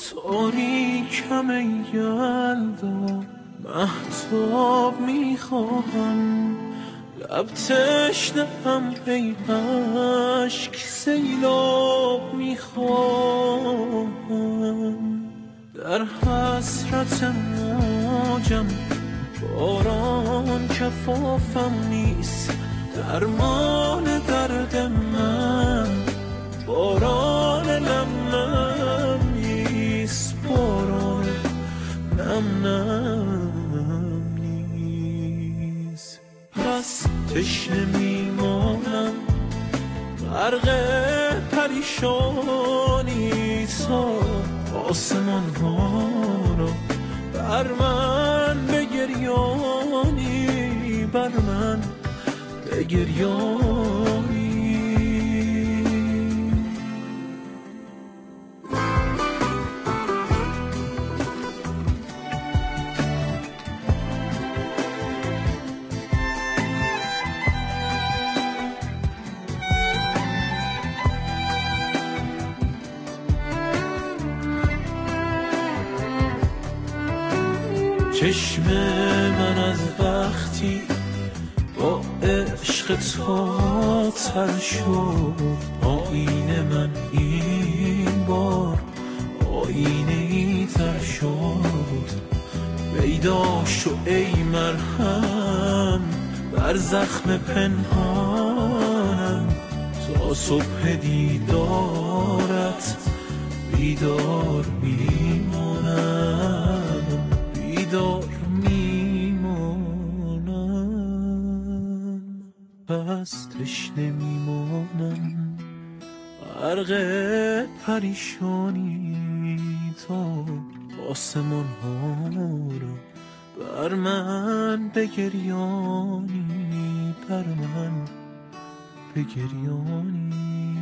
تاریکم ای یلدا مهتاب میخواهم، لب تشنه‌ام ای عشق سیلاب میخواهم. در حسرت موجم باران کفافم نیست، درمان درد من باران نم نم نیست، باران نم نم نیست. پس تشنه میمانم غرق پریشانی تا آسمان ها را بر من بگریانی، بر من بگریانی. چشم من از وقتی با عشق تو تر شد، آینه من این بار آینه ای تر شد. پیدا شو ای مرهم بر زخم پنهانم، تا صبح دیدارت بیدار میمانم، بیدار میمانم. پس تشنه میمانم غرق پریشانی تا آسمان ها را بر من بگریانی، بر من بگریانی.